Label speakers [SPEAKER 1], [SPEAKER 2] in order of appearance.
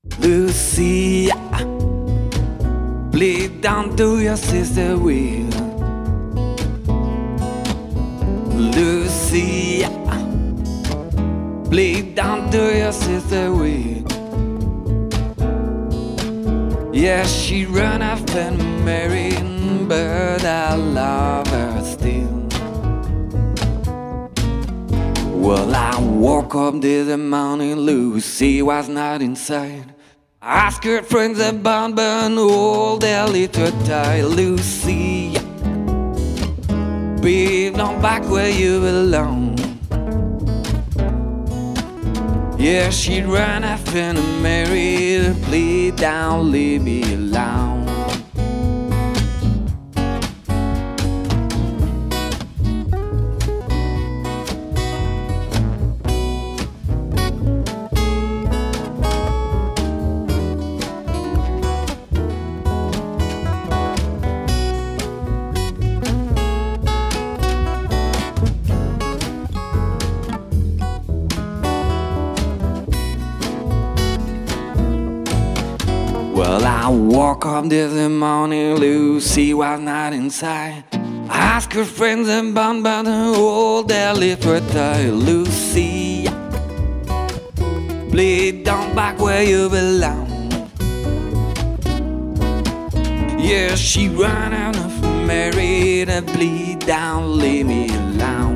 [SPEAKER 1] Lucia, please don't do your sister weird. Lucia, please don't do your sister weird. Yeah, she run after Mary, but I love her still. Well, I woke up this morning, Lucy was not inside. Ask her friends about burn all their little tie. Lucy, be on back where you belong. Yeah, she ran after Mary, please don't leave me alone. Well, I woke up this morning, Lucy was not inside. Ask her friends about her all their little tie. Lucy, please don't back where you belong. Yeah, she ran out of Mary, please don't leave me alone.